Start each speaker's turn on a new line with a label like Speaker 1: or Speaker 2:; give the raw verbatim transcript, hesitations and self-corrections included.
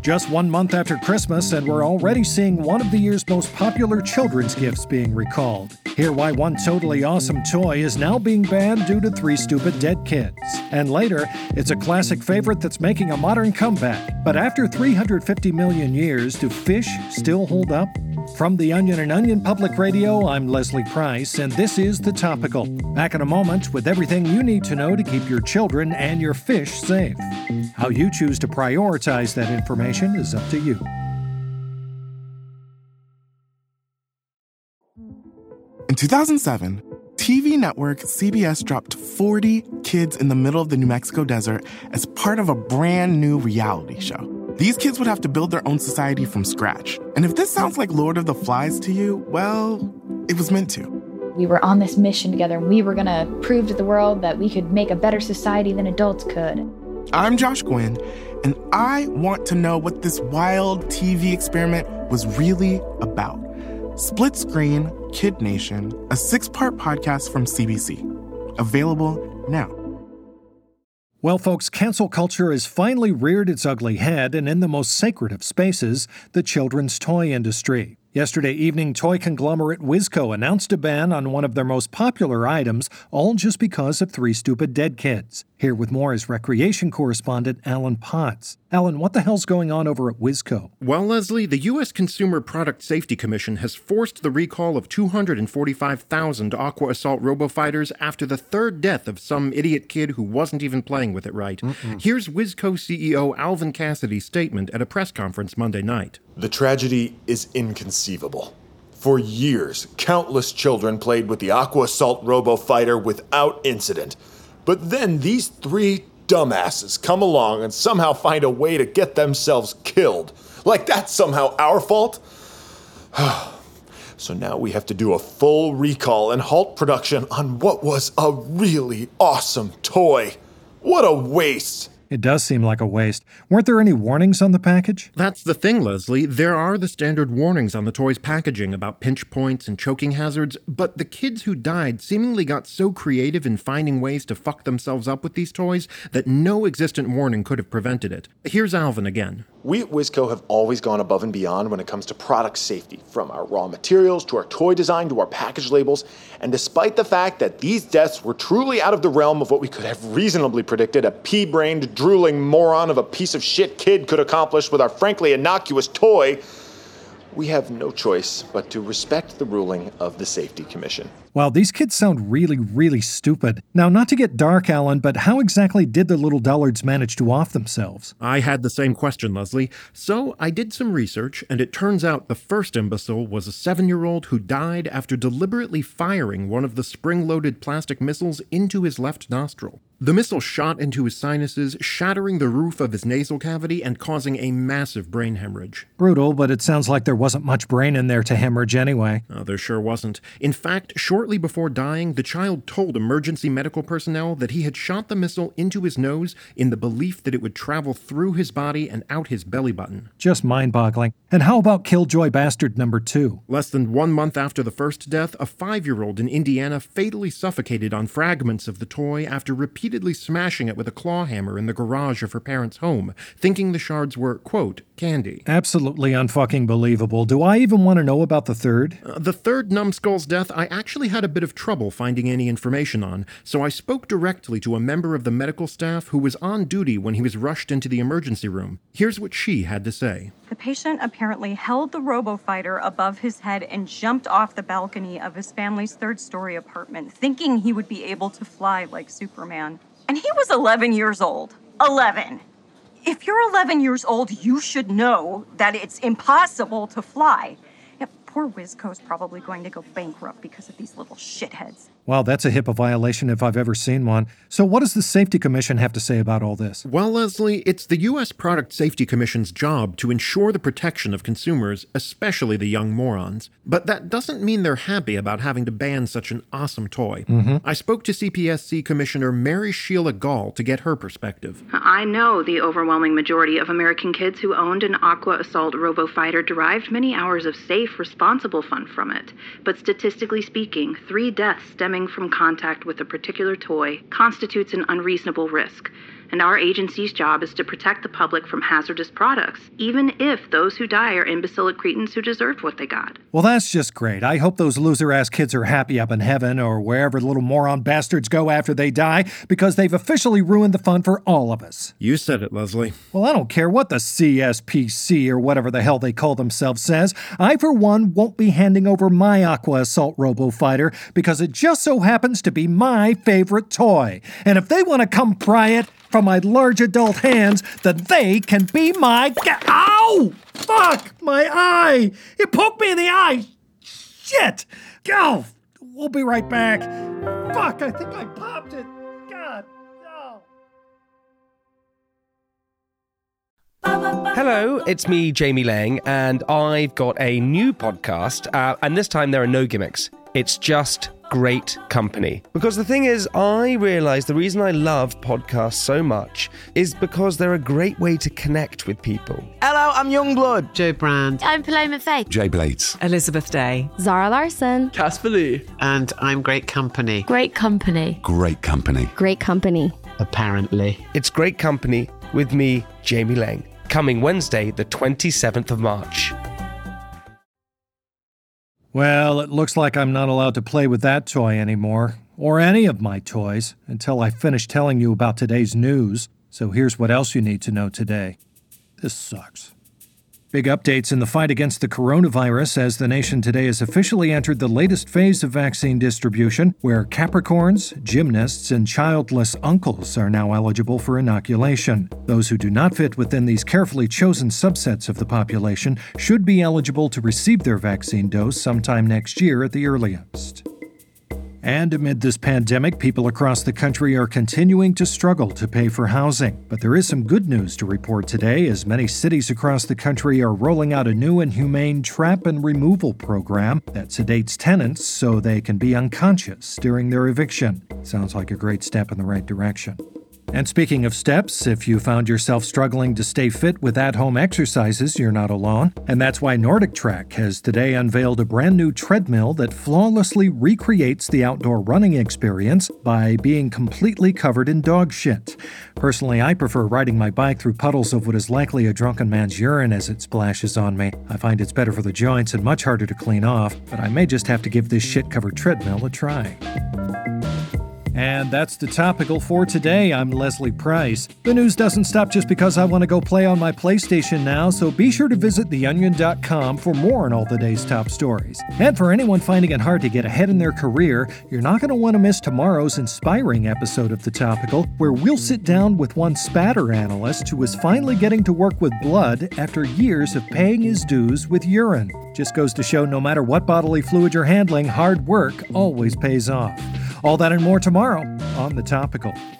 Speaker 1: Just one month after Christmas, and we're already seeing one of the year's most popular children's gifts being recalled. Hear why one totally awesome toy is now being banned due to three stupid dead kids. And later, it's a classic favorite that's making a modern comeback. But after three hundred fifty million years, do fish still hold up? From The Onion and Onion Public Radio, I'm Leslie Price, and this is The Topical. Back in a moment with everything you need to know to keep your children and your fish safe. How you choose to prioritize that information is up to you.
Speaker 2: In two thousand seven, T V network C B S dropped forty kids in the middle of the New Mexico desert as part of a brand new reality show. These kids would have to build their own society from scratch. And if this sounds like Lord of the Flies to you, well, it was meant to.
Speaker 3: We were on this mission together, and we were going to prove to the world that we could make a better society than adults could.
Speaker 2: I'm Josh Gwynn, and I want to know what this wild T V experiment was really about. Split Screen, Kid Nation, a six-part podcast from C B C. Available now.
Speaker 1: Well, folks, cancel culture has finally reared its ugly head, and in the most sacred of spaces, the children's toy industry. Yesterday evening, toy conglomerate Wizco announced a ban on one of their most popular items, all just because of three stupid dead kids. Here with more is recreation correspondent Alan Potts. Alan, what the hell's going on over at Wizco?
Speaker 4: Well, Leslie, the U S Consumer Product Safety Commission has forced the recall of two hundred forty-five thousand Aqua Assault RoboFighters after the third death of some idiot kid who wasn't even playing with it right. Mm-mm. Here's Wizco C E O Alvin Cassidy's statement at a press conference Monday night.
Speaker 5: The tragedy is inconceivable. For years, countless children played with the Aqua Assault RoboFighter without incident. But then these three dumbasses come along and somehow find a way to get themselves killed. Like that's somehow our fault? So now we have to do a full recall and halt production on what was a really awesome toy. What a waste!
Speaker 1: It does seem like a waste. Weren't there any warnings on the package?
Speaker 4: That's the thing, Leslie. There are the standard warnings on the toy's packaging about pinch points and choking hazards, but the kids who died seemingly got so creative in finding ways to fuck themselves up with these toys that no existent warning could have prevented it. Here's Alvin again.
Speaker 5: We at Wizco have always gone above and beyond when it comes to product safety, from our raw materials to our toy design to our package labels. And despite the fact that these deaths were truly out of the realm of what we could have reasonably predicted a pea-brained, drooling moron of a piece of shit kid could accomplish with our frankly innocuous toy, we have no choice but to respect the ruling of the Safety Commission.
Speaker 1: Wow, these kids sound really, really stupid. Now, not to get dark, Alan, but how exactly did the little dullards manage to off themselves?
Speaker 4: I had the same question, Leslie. So I did some research, and it turns out the first imbecile was a seven-year-old who died after deliberately firing one of the spring-loaded plastic missiles into his left nostril. The missile shot into his sinuses, shattering the roof of his nasal cavity and causing a massive brain hemorrhage.
Speaker 1: Brutal, but it sounds like there wasn't much brain in there to hemorrhage anyway.
Speaker 4: Oh, there sure wasn't. In fact, shortly before dying, the child told emergency medical personnel that he had shot the missile into his nose in the belief that it would travel through his body and out his belly button.
Speaker 1: Just mind-boggling. And how about Killjoy Bastard number two?
Speaker 4: Less than one month after the first death, a five-year-old in Indiana fatally suffocated on fragments of the toy after repeatedly repeatedly smashing it with a claw hammer in the garage of her parents' home, thinking the shards were, quote, candy.
Speaker 1: Absolutely unfucking believable. Do I even want to know about the third?
Speaker 4: Uh, the third numbskull's death, I actually had a bit of trouble finding any information on, so I spoke directly to a member of the medical staff who was on duty when he was rushed into the emergency room. Here's what she had to say.
Speaker 6: The patient apparently held the RoboFighter above his head and jumped off the balcony of his family's third-story apartment, thinking he would be able to fly like Superman. And he was eleven years old. eleven. If you're eleven years old, you should know that it's impossible to fly. Yeah, poor Wizco's probably going to go bankrupt because of these little shitheads.
Speaker 1: Wow, that's a HIPAA violation if I've ever seen one. So what does the Safety Commission have to say about all this?
Speaker 4: Well, Leslie, it's the U S Product Safety Commission's job to ensure the protection of consumers, especially the young morons. But that doesn't mean they're happy about having to ban such an awesome toy.
Speaker 1: Mm-hmm.
Speaker 4: I spoke to C P S C Commissioner Mary Sheila Gall to get her perspective.
Speaker 7: I know the overwhelming majority of American kids who owned an Aqua Assault RoboFighter derived many hours of safe, responsible fun from it. But statistically speaking, three deaths stemming from contact with a particular toy constitutes an unreasonable risk. and our agency's job is to protect the public from hazardous products, even if those who die are imbecilic cretins who deserved what they got.
Speaker 1: Well, that's just great. I hope those loser-ass kids are happy up in heaven or wherever the little moron bastards go after they die, because they've officially ruined the fun for all of us.
Speaker 4: You said it, Leslie.
Speaker 1: Well, I don't care what the C S P C or whatever the hell they call themselves says. I, for one, won't be handing over my Aqua Assault Robo-Fighter because it just so happens to be my favorite toy. And if they want to come pry it from my large adult hands, then they can be my... Ga- Ow! Fuck! My eye! It poked me in the eye! Shit! Go! We'll be right back. Fuck, I think I popped it. God, no.
Speaker 8: Hello, it's me, Jamie Lang, and I've got a new podcast, uh, and this time there are no gimmicks. It's just great company. Because the thing is, I realise the reason I love podcasts so much is because they're a great way to connect with people.
Speaker 9: Hello, I'm Youngblood.
Speaker 10: Joe Brand.
Speaker 11: I'm Paloma Faith.
Speaker 12: Jay Blades.
Speaker 13: Elizabeth Day.
Speaker 11: Zara Larson.
Speaker 9: Casper Lee.
Speaker 10: And I'm Great Company.
Speaker 11: Great company.
Speaker 12: Great company.
Speaker 11: Great company.
Speaker 10: Apparently.
Speaker 8: It's Great Company with me, Jamie Lang. Coming Wednesday, the twenty-seventh of March.
Speaker 1: Well, it looks like I'm not allowed to play with that toy anymore, or any of my toys, until I finish telling you about today's news. So here's what else you need to know today. This sucks. Big updates in the fight against the coronavirus as the nation today has officially entered the latest phase of vaccine distribution, where Capricorns, gymnasts, and childless uncles are now eligible for inoculation. Those who do not fit within these carefully chosen subsets of the population should be eligible to receive their vaccine dose sometime next year at the earliest. And amid this pandemic, people across the country are continuing to struggle to pay for housing. But there is some good news to report today, as many cities across the country are rolling out a new and humane trap and removal program that sedates tenants so they can be unconscious during their eviction. Sounds like a great step in the right direction. And speaking of steps, if you found yourself struggling to stay fit with at-home exercises, you're not alone. And that's why Nordic Trek has today unveiled a brand new treadmill that flawlessly recreates the outdoor running experience by being completely covered in dog shit. Personally, I prefer riding my bike through puddles of what is likely a drunken man's urine as it splashes on me. I find it's better for the joints and much harder to clean off, but I may just have to give this shit-covered treadmill a try. And that's the topical for today. I'm Leslie Price. The news doesn't stop just because I want to go play on my PlayStation now, so be sure to visit the onion dot com for more on all the day's top stories. And for anyone finding it hard to get ahead in their career, you're not going to want to miss tomorrow's inspiring episode of The Topical, where we'll sit down with one spatter analyst who is finally getting to work with blood after years of paying his dues with urine. Just goes to show no matter what bodily fluid you're handling, hard work always pays off. All that and more tomorrow on The Topical.